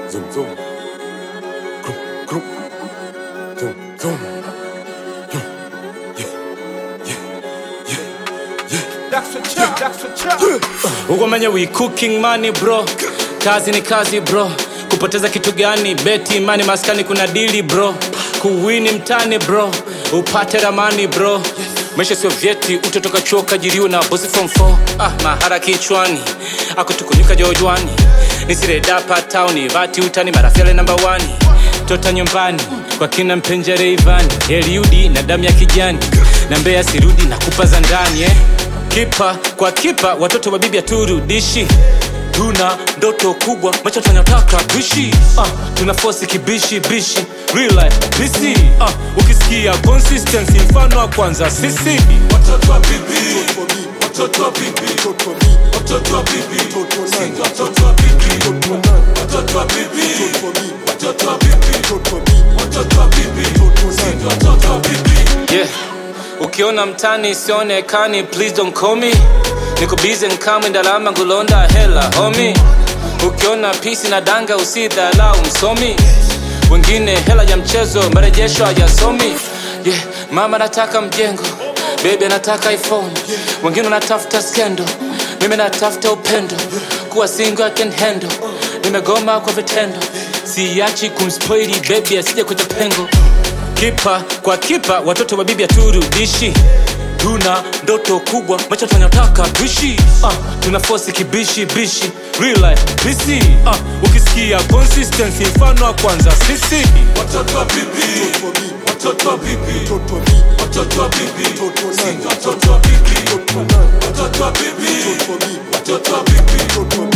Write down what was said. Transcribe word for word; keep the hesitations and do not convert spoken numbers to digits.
zoom zoom, group group, zoom zoom. Ugo mwenye we cooking money bro. Kazi ni kazi bro. Kupoteza kitu gani? Beti imani maskani kuna dili bro. Kuwini mtani bro. Upate ramani bro. Maisha sio vyeti, utotoka chuo kajiriwa na bosi form four. Ah, mahara kichwani akutukunyuka jojwani. Nisire dapa towni, vati utani marafyale number one. Tota nyumbani kwa kina mpenjere Ivani, Eliudi na damu ya kijani. Na Mbeya sirudi na kupa za ndani eh. Kipa kwa kipa watoto wa bibi aturudishi. Tuna ndoto kubwa macho tunayotaka bishi. Ah, tuna force kibishi bishi. Real life B C. Ah, ukisikia consistency mfano wa kwanza sisi. Watoto wa bibi, watoto wa bibi, watoto wa bibi, watoto wa bibi, watoto wa bibi, watoto wa bibi, watoto wa bibi, watoto wa bibi. Yeah. Ukiona mtani sionekani, please don't call me. Niko busy nkama ndalama ngulonda hela homie. Ukiona pisi na danga usidhalau msomi. Wengine hela ya mchezo marejesho hayasomi. Yeah, mama nataka mjengo, baby anataka iPhone. Wengine natafuta skendo, mimi natafuta upendo. Kuwa single I can handle, nimegoma kwa vitendo. Siachi kumspoili baby asije kuja pengo. Kipa kwa kipa watoto wa bibi aturudishi. Tuna ndoto kubwa macho tunayotaka bishi. Ah, tuna force kibishi bishi. Real life B C. Ah, ukisikia consistency mfano wa kwanza sisi. Watoto wa bibi, watoto wa bibi, watoto wa bibi, watoto wa bibi, watoto wa bibi, watoto wa bibi, watoto wa bibi.